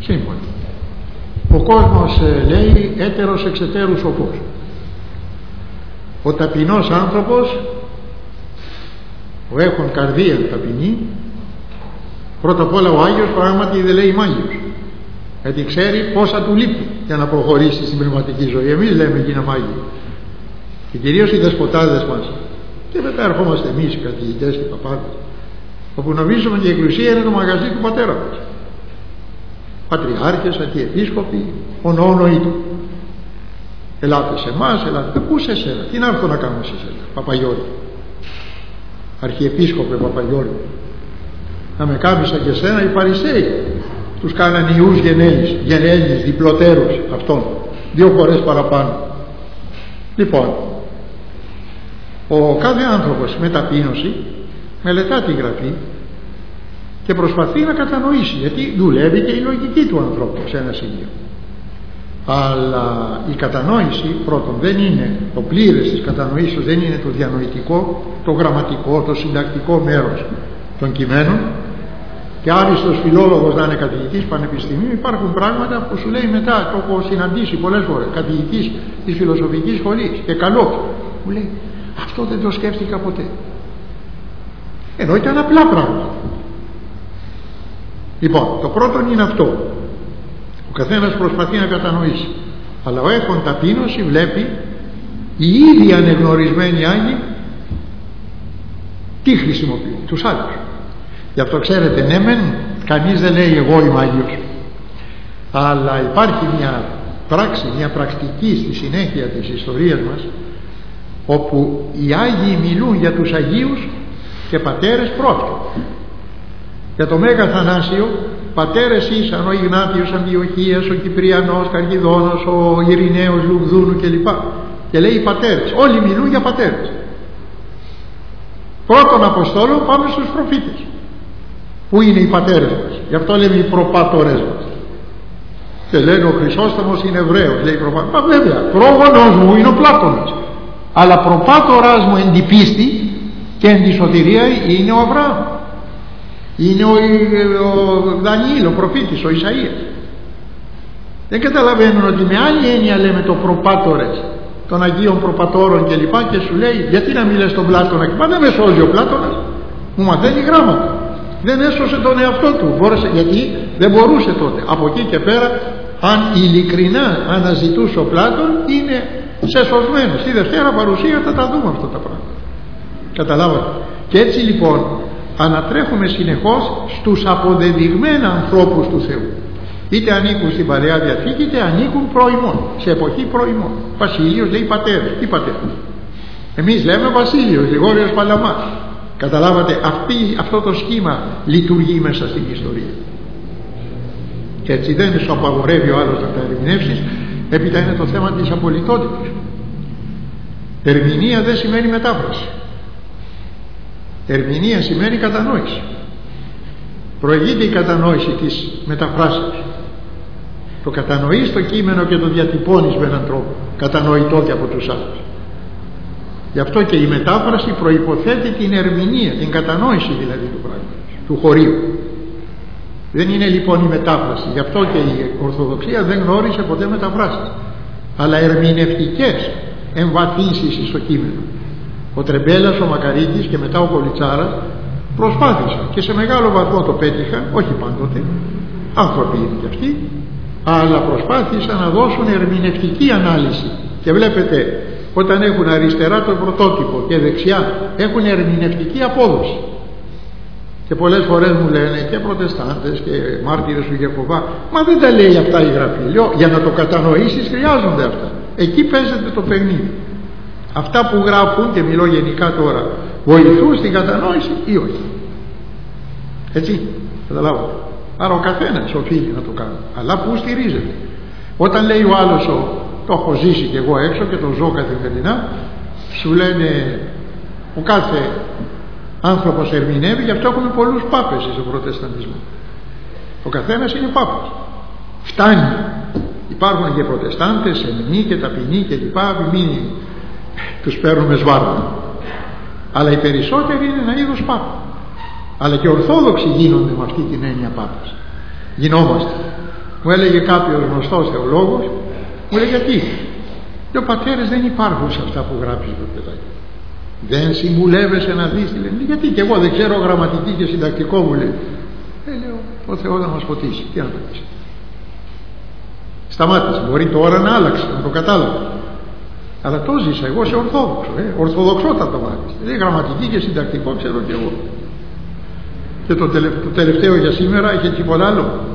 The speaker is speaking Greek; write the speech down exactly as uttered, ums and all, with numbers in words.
σύμφωνα. Ο κόσμος ε, λέει έτερος εξετέρου σοφός. Ο ταπεινός άνθρωπος, ο έχων καρδία ταπεινή, πρώτα απ' όλα ο Άγιος πράγματι δεν λέει μάγιος, γιατί ξέρει πόσα του λείπει για να προχωρήσει στην πνευματική ζωή. Εμείς λέμε γίνα μάγοι, και κυρίως οι δεσποτάδες μας, και μετά ερχόμαστε εμείς οι καθηγητές και οι παπάδες, όπου νομίζουμε ότι η Εκκλησία είναι το μαγαζί του πατέρα μας. Πατριάρχες, αρχιεπίσκοποι, ονονοήτου. Ελάτε σε εμάς, ελάτε. Πού σε εσένα, τι να έρθω να κάνω σε εσένα, Παπαγιώργη, αρχιεπίσκοπε Παπαγιώργη, να με κάμισαν και εσένα οι Φαρισαίοι. Τους κάνανε ιούς γενναίλης, γενναίλης, διπλωτέρους αυτών, δύο φορές παραπάνω. Λοιπόν, ο κάθε άνθρωπος με ταπείνωση μελετά τη Γραφή και προσπαθεί να κατανοήσει, γιατί δουλεύει και η λογική του ανθρώπου σε ένα σημείο. Αλλά η κατανόηση πρώτον δεν είναι, το πλήρες της κατανοήσεως δεν είναι το διανοητικό, το γραμματικό, το συντακτικό μέρος των κειμένων. Και άριστος φιλόλογος να είναι καθηγητής πανεπιστημίου, υπάρχουν πράγματα που σου λέει μετά, το έχω συναντήσει πολλές φορές, καθηγητής της φιλοσοφικής σχολής, και καλό, μου λέει αυτό δεν το σκέφτηκα ποτέ, ενώ ήταν απλά πράγματα. Λοιπόν, το πρώτο είναι αυτό, ο καθένας προσπαθεί να κατανοήσει, αλλά ο έχων ταπείνωση βλέπει οι ήδη ανεγνωρισμένοι Άγιοι τι χρησιμοποιούν, τους άλλους. Γι' αυτό ξέρετε, ναι μεν κανείς δεν λέει εγώ είμαι Άγιος, αλλά υπάρχει μια πράξη, μια πρακτική στη συνέχεια της ιστορίας μας, όπου οι Άγιοι μιλούν για τους Αγίους και πατέρες πρόκειτο. Για το Μέγα Θανάσιο πατέρες ήσαν ο Ιγνάτιος Αντιοχίας, ο Κυπριανός Καργιδόνος, ο Ειρηναίος Λουβδούνου κλπ. Και λέει πατέρες, όλοι μιλούν για πατέρες. Πρώτον Αποστόλων πάμε στους προφήτες, που είναι οι πατέρες μας, γι' αυτό λέμε οι προπάτορες μας. Και λένε ο Χρυσόστομος είναι Εβραίος, λέει προπάτορας. Μα βέβαια, πρόγονος μου είναι ο Πλάτωνας, αλλά προπάτορας μου εν τη πίστη και εν τη σωτηρία είναι ο Αβραάμ, είναι ο, ο Δανιήλ, ο προφήτης, ο Ισαΐας. Δεν καταλαβαίνουν ότι με άλλη έννοια λέμε το προπάτορες των Αγίων Προπατώρων και λοιπά, και σου λέει γιατί να μιλες τον Πλάτωνα, και πάντα με σώζει ο Πλάτωνας, μου μαθαίνει γράμματα. Δεν έσωσε τον εαυτό του, μπόρεσε, γιατί δεν μπορούσε τότε. Από εκεί και πέρα, αν ειλικρινά αναζητούσε ο Πλάτων, είναι σεσωσμένος. Στη Δευτέρα Παρουσία θα τα δούμε αυτά τα πράγματα. Καταλάβατε. Και έτσι λοιπόν ανατρέχουμε συνεχώς στους αποδεδειγμένα ανθρώπους του Θεού. Είτε ανήκουν στην Παλαιά Διαθήκη, είτε ανήκουν προημών, σε εποχή προημών. Βασίλειος λέει πατέρας. Τι πατέρας? Εμείς λέμε Βασίλειος, Γρηγόριος Παλαμάς. Καταλάβατε, αυτή, αυτό το σχήμα λειτουργεί μέσα στην ιστορία. Και έτσι δεν σου απαγορεύει ο άλλος να τα ερμηνεύσεις. Έπειτα είναι το θέμα της απολυτότητας. Ερμηνεία δεν σημαίνει μετάφραση. Ερμηνεία σημαίνει κατανόηση. Προηγείται η κατανόηση της μεταφράσεως. Το κατανοείς το κείμενο και το διατυπώνεις με έναν τρόπο κατανοητό και από τους άλλους. Γι' αυτό και η μετάφραση προϋποθέτει την ερμηνεία, την κατανόηση δηλαδή του πράγματος, του χωρίου. Δεν είναι λοιπόν η μετάφραση. Γι' αυτό και η Ορθοδοξία δεν γνώρισε ποτέ μεταφράσεις, αλλά ερμηνευτικές εμβαθύνσεις στο κείμενο. Ο Τρεμπέλας, ο Μακαρίτης και μετά ο Κολιτσάρας προσπάθησαν και σε μεγάλο βαθμό το πέτυχαν, όχι πάντοτε, άνθρωποι είναι και αυτοί, αλλά προσπάθησαν να δώσουν ερμηνευτική ανάλυση. Και βλέπετε, όταν έχουν αριστερά το πρωτότυπο και δεξιά έχουν ερμηνευτική απόδοση. Και πολλές φορές μου λένε και προτεστάντες και μάρτυρες του Γεχωβά, μα δεν τα λέει αυτά η Γραφή. Λέω, για να το κατανοήσεις χρειάζονται αυτά. Εκεί παίζεται το παιχνίδι. Αυτά που γράφουν, και μιλώ γενικά τώρα, βοηθούν στην κατανόηση ή όχι? Έτσι, καταλάβατε. Άρα ο καθένας οφείλει να το κάνει. Αλλά πού στηρίζεται? Όταν λέει ο άλλος, το έχω ζήσει και εγώ έξω και το ζω καθημερινά, σου λένε ο κάθε άνθρωπος ερμηνεύει, γι' αυτό έχουμε πολλούς πάπες στον προτεσταντισμό. Ο καθένας είναι πάπας. Φτάνει. Υπάρχουν και προτεστάντες, σεμνοί και ταπεινοί και λοιπά, μην τους παίρνουμε σβάρνα. Αλλά οι περισσότεροι είναι ένα είδος πάπα. Αλλά και ορθόδοξοι γίνονται με αυτή την έννοια πάπας. Γινόμαστε. Μου έλεγε κάποιος γνωστός θεολόγος, μου λέει γιατί. Οι πατέρες δεν υπάρχουν σε αυτά που γράψεις το παιδάκι. Δεν συμβουλεύεσαι να δεις τι λένε. Γιατί και εγώ δεν ξέρω γραμματική και συντακτικό, μου λέει. Ε, λέω, ο Θεός να μας φωτίσει. Τι να το πεις. Σταμάτησε. Μπορεί τώρα να άλλαξε, να το κατάλαβα. Αλλά το ζήσα. Εγώ σε ορθόδοξο. Ε, ορθοδοξότατο μάλιστα. Δηλαδή γραμματική και συντακτικό ξέρω και εγώ. Και το τελευταίο, το τελευταίο για σήμερα είχε τίποτα άλλο.